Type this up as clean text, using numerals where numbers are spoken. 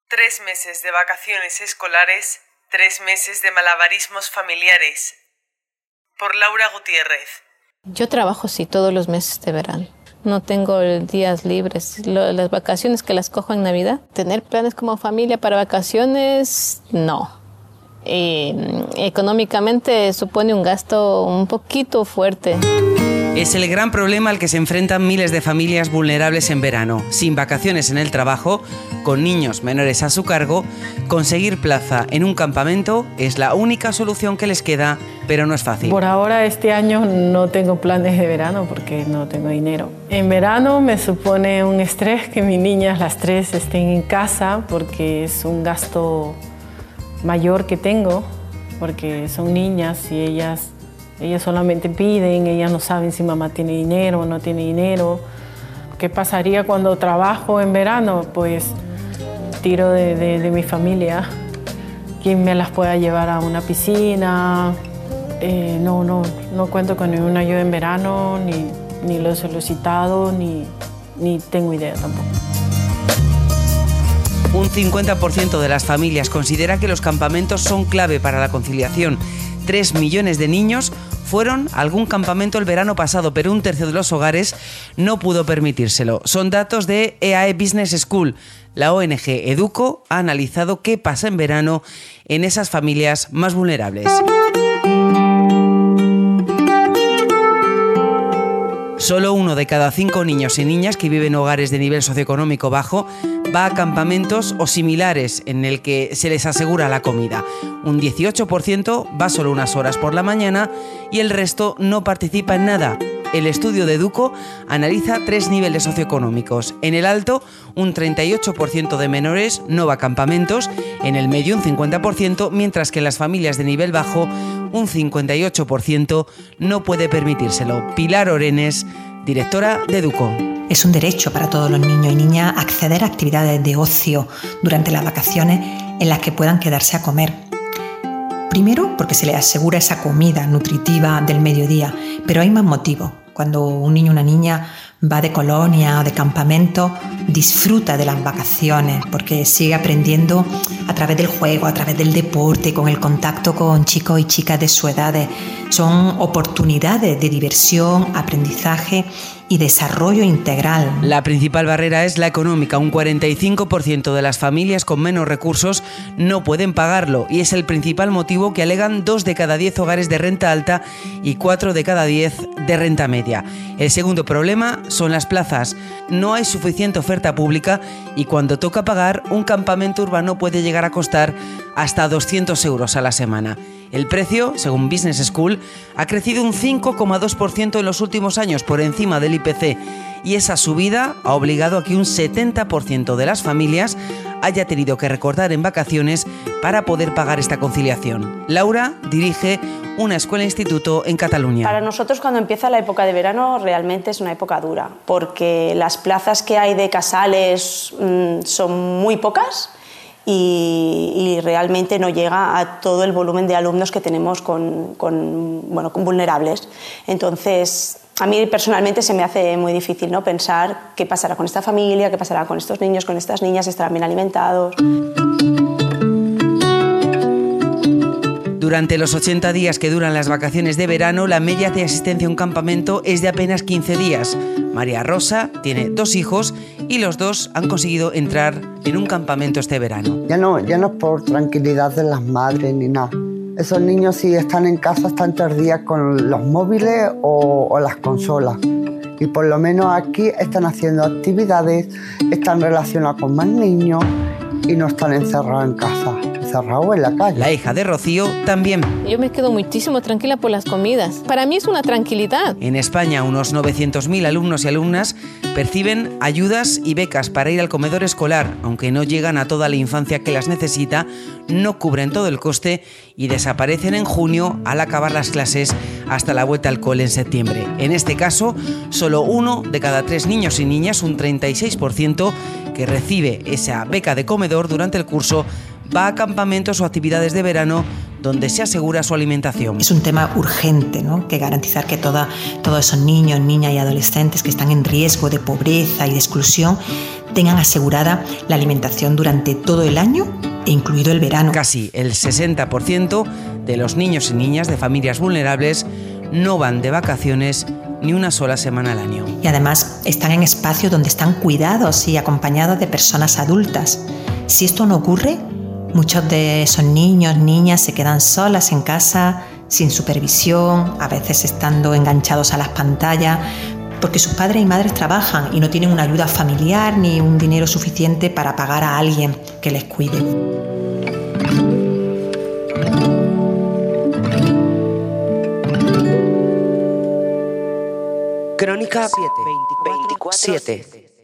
3 meses de vacaciones escolares, 3 meses de malabarismos familiares. Por Laura Gutiérrez. Yo trabajo todos los meses de verano. No tengo días libres. Las vacaciones que las cojo en Navidad. Tener planes como familia para vacaciones, no. Económicamente supone un gasto un poquito fuerte. Es el gran problema al que se enfrentan miles de familias vulnerables en verano. Sin vacaciones en el trabajo, con niños menores a su cargo, conseguir plaza en un campamento es la única solución que les queda, pero no es fácil. Por ahora, este año no tengo planes de verano porque no tengo dinero. En verano me supone un estrés que mis niñas, las 3, estén en casa porque es un gasto mayor que tengo, porque son niñas y ellas solamente piden, ellas no saben si mamá tiene dinero o no tiene dinero. ¿Qué pasaría cuando trabajo en verano? Pues tiro de mi familia. ¿Quién me las pueda llevar a una piscina? No cuento con ninguna ayuda en verano, ni lo he solicitado, ni tengo idea tampoco. Un 50% de las familias considera que los campamentos son clave para la conciliación. 3 millones de niños fueron a algún campamento el verano pasado, pero un tercio de los hogares no pudo permitírselo. Son datos de EAE Business School. La ONG Educo ha analizado qué pasa en verano en esas familias más vulnerables. Solo 1 de cada 5 niños y niñas que viven en hogares de nivel socioeconómico bajo va a campamentos o similares en el que se les asegura la comida. Un 18% va solo unas horas por la mañana y el resto no participa en nada. El estudio de Educo analiza 3 niveles socioeconómicos. En el alto, un 38% de menores no va a campamentos, en el medio un 50%, mientras que en las familias de nivel bajo un 58% no puede permitírselo. Pilar Orenes, directora de Educo. Es un derecho para todos los niños y niñas acceder a actividades de ocio durante las vacaciones en las que puedan quedarse a comer. Primero, porque se les asegura esa comida nutritiva del mediodía, pero hay más motivos. Cuando un niño o una niña va de colonia o de campamento, disfruta de las vacaciones porque sigue aprendiendo a través del juego, a través del deporte, con el contacto con chicos y chicas de su edad. Son oportunidades de diversión, aprendizaje y desarrollo integral. La principal barrera es la económica. Un 45% de las familias con menos recursos no pueden pagarlo y es el principal motivo que alegan 2 de cada 10 hogares de renta alta y 4 de cada 10 de renta media. El segundo problema son las plazas. No hay suficiente oferta pública y cuando toca pagar, un campamento urbano puede llegar a costar hasta 200 euros a la semana. El precio, según Business School, ha crecido un 5,2% en los últimos años, por encima del IPC, y esa subida ha obligado a que un 70% de las familias haya tenido que recortar en vacaciones para poder pagar esta conciliación. Laura dirige una escuela-instituto en Cataluña. Para nosotros, cuando empieza la época de verano, realmente es una época dura, porque las plazas que hay de casales son muy pocas y realmente no llega a todo el volumen de alumnos que tenemos con vulnerables. Entonces, a mí personalmente se me hace muy difícil, ¿no?, pensar qué pasará con esta familia, qué pasará con estos niños, con estas niñas, estarán bien alimentados. Durante los 80 días que duran las vacaciones de verano, la media de asistencia a un campamento es de apenas 15 días. María Rosa tiene 2 hijos y los 2 han conseguido entrar en un campamento este verano. Ya no es por tranquilidad de las madres ni nada. Esos niños, si están en casa, están 3 días con los móviles o las consolas. Y por lo menos aquí están haciendo actividades, están relacionados con más niños y no están encerrados en casa, encerrados en la calle. La hija de Rocío también. Yo me quedo muchísimo tranquila por las comidas. Para mí es una tranquilidad. En España, unos 900.000 alumnos y alumnas perciben ayudas y becas para ir al comedor escolar, aunque no llegan a toda la infancia que las necesita, no cubren todo el coste y desaparecen en junio al acabar las clases hasta la vuelta al cole en septiembre. En este caso, solo 1 de cada 3 niños y niñas, un 36%, que recibe esa beca de comedor durante el curso, va a campamentos o actividades de verano donde se asegura su alimentación. Es un tema urgente, ¿no? Que garantizar que todos esos niños, niñas y adolescentes que están en riesgo de pobreza y de exclusión tengan asegurada la alimentación durante todo el año e incluido el verano. Casi el 60% de los niños y niñas de familias vulnerables no van de vacaciones ni una sola semana al año. Y además están en espacios donde están cuidados y acompañados de personas adultas. Si esto no ocurre, muchos de esos niños, niñas se quedan solas en casa, sin supervisión, a veces estando enganchados a las pantallas, porque sus padres y madres trabajan y no tienen una ayuda familiar ni un dinero suficiente para pagar a alguien que les cuide. Crónica 7.